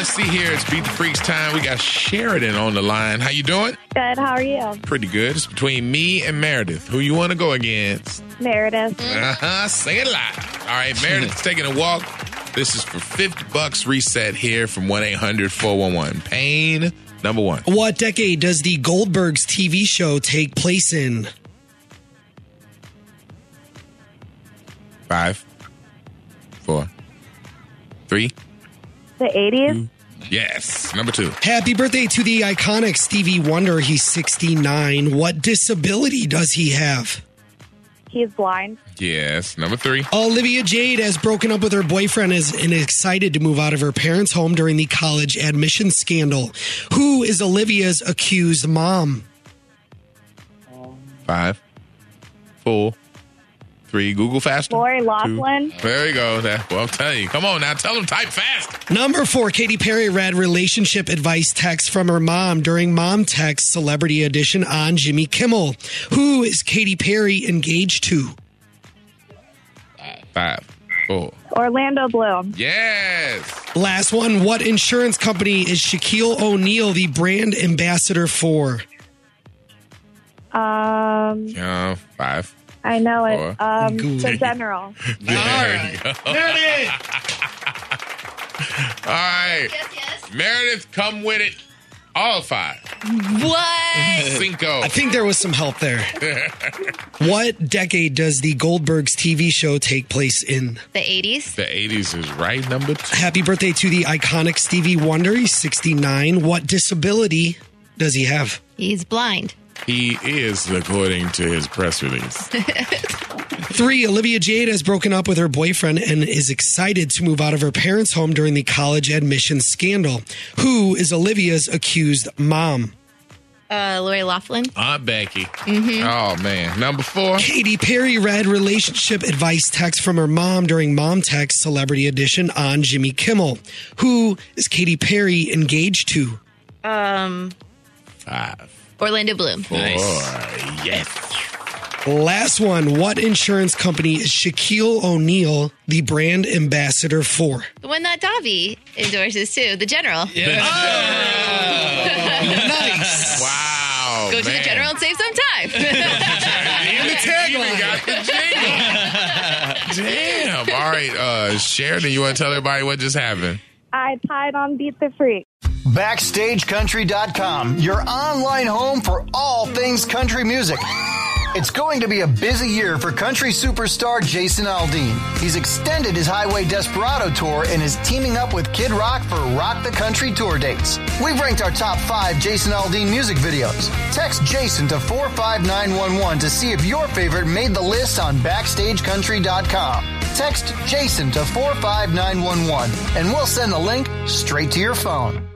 let's see here. It's Beat the Freaks time. We got Sheridan on the line. How you doing? Good. How are you? Pretty good. It's between me and Meredith. Who you want to go against? Meredith. Say it loud. All right, Meredith's taking a walk. This is for $50 reset here from 1-800-411. Pain number one. What decade does the Goldbergs TV show take place in? 5, 4, 3. The 80s? Yes. Number 2. Happy birthday to the iconic Stevie Wonder. He's 69. What disability does he have? He's blind. Yes. Number 3. Olivia Jade has broken up with her boyfriend and is excited to move out of her parents' home during the college admission scandal. Who is Olivia's accused mom? 5, 4, 3. Google faster. Lori Loughlin. 2. There you go. Well, I'm telling you. Come on now. Tell them type fast. Number 4, Katy Perry read relationship advice text from her mom during Mom Text Celebrity Edition on Jimmy Kimmel. Who is Katy Perry engaged to? 5, 4. Orlando Bloom. Yes. Last one, what insurance company is Shaquille O'Neal the brand ambassador for? 5. I know it. Google. The General. There you go. Meredith! All right. Yes. Meredith, come with it. All 5. What? 5. I think there was some help there. What decade does the Goldbergs TV show take place in? The 80s? The 80s is right. Number 2. Happy birthday to the iconic Stevie Wonder. He's 69. What disability does he have? He's blind. He is, according to his press release. 3, Olivia Jade has broken up with her boyfriend and is excited to move out of her parents' home during the college admission scandal. Who is Olivia's accused mom? Lori Loughlin. Aunt Becky. Oh, man. Number 4. Katy Perry read relationship advice text from her mom during Mom Text Celebrity Edition on Jimmy Kimmel. Who is Katy Perry engaged to? 5, Orlando Bloom. 4. Yes. Last one. What insurance company is Shaquille O'Neal the brand ambassador for? The one that Davi endorses too. The General. Nice. Wow. Go to the General and save some time. And the tagline. Got the jingle. Damn. All right, Sheridan, you want to tell everybody what just happened? I tied on Beat the Freak. BackstageCountry.com, your online home for all things country music. It's going to be a busy year for country superstar Jason Aldean. He's extended his Highway Desperado tour and is teaming up with Kid Rock for Rock the Country tour dates. We've ranked our top 5 Jason Aldean music videos. Text Jason to 45911 to see if your favorite made the list on BackstageCountry.com. Text Jason to 45911 and we'll send the link straight to your phone.